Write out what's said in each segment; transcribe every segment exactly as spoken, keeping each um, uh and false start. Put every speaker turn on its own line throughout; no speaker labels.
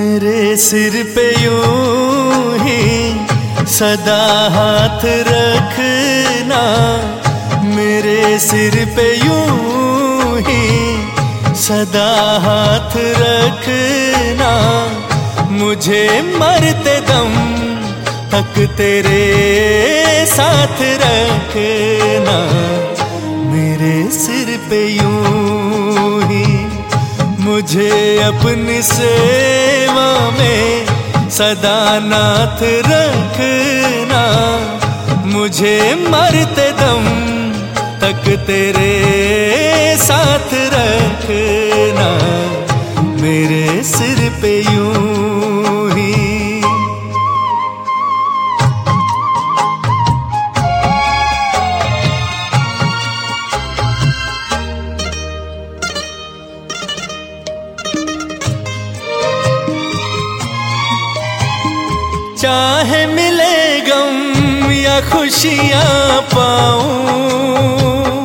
मेरे सिर पे यूं ही सदा हाथ रखना, मेरे सिर पे यूं ही सदा हाथ रखना, मुझे मरते दम तक तेरे साथ रखना। मेरे सिर पे यूं ही मुझे अपनी सेवा में सदा नाथ रखना, मुझे मरते दम तक तेरे साथ रखना। मेरे सिर पे यूं ही चाहे मिले गम या खुशियाँ पाऊं,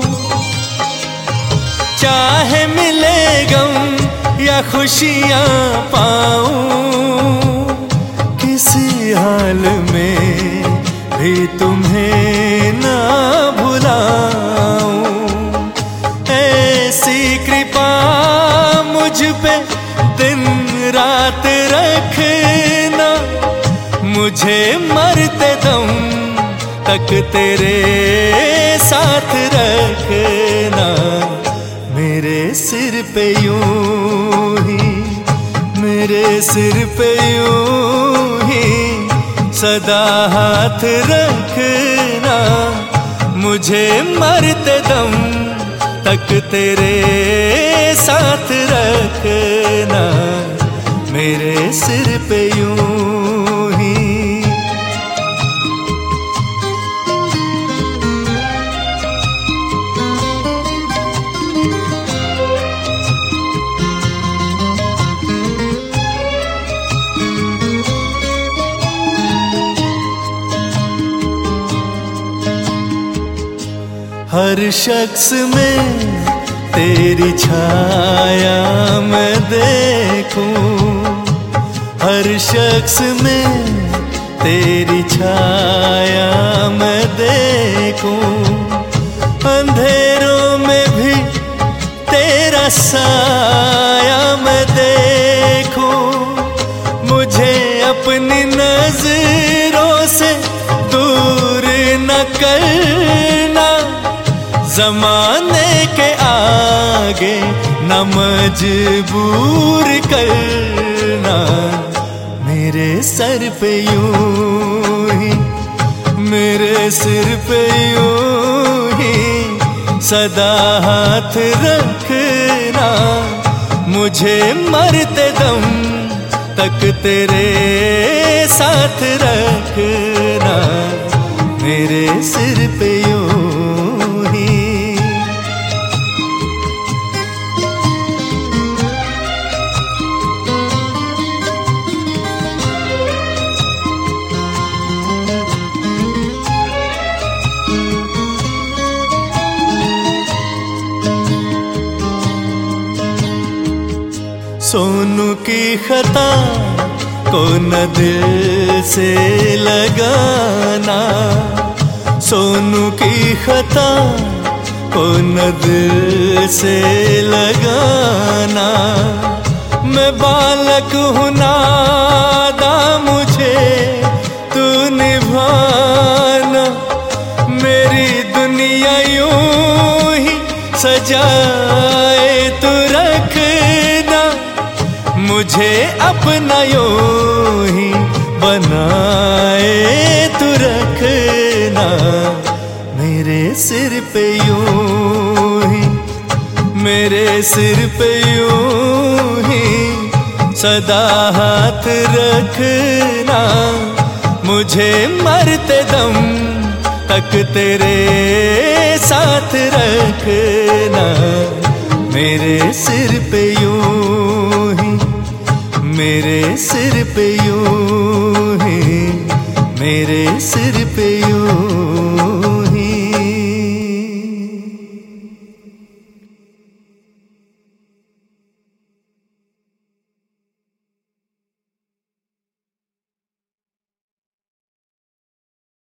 चाहे मिले गम या खुशियाँ पाऊं, किसी हाल में भी तुम्हें ना भुलाऊं। ऐसी कृपा मुझ पे दिन रात रखना, मुझे मरते दम तक तेरे साथ रखना। मेरे सिर पे यूं ही, मेरे सिर पे यूं ही सदा हाथ रखना, मुझे मरते दम तक तेरे साथ रखना। मेरे सिर पे यूं ही हर शख्स में तेरी छाया मैं देखूं, हर शख्स में तेरी छाया मैं देखूं, अंधेरों में भी तेरा साया मैं देखूं। मुझे अपनी नजरों से दूर न करना, ज़माने के आगे न मजबूर करना। मेरे सर पे यूं ही, मेरे सिर पे यूं ही सदा हाथ रखना, मुझे मरते दम तक तेरे साथ रखना। मेरे सिर पे यूं ही सोनू की खता को न दिल से लगाना, सोनू की खता को न दिल से लगाना। मैं बालक हूँ नादा, मुझे तू निभाना, मेरी दुनिया यूं ही सजाए तू रखना, मुझे अपना यूं ही बनाए तू रखना। मेरे सिर पे यूं ही, मेरे सिर पे यूं ही सदा हाथ रखना, मुझे मरते दम तक तेरे साथ रखना। मेरे सिर पे यूं ही, मेरे सिर पे यूं ही, मेरे सिर पे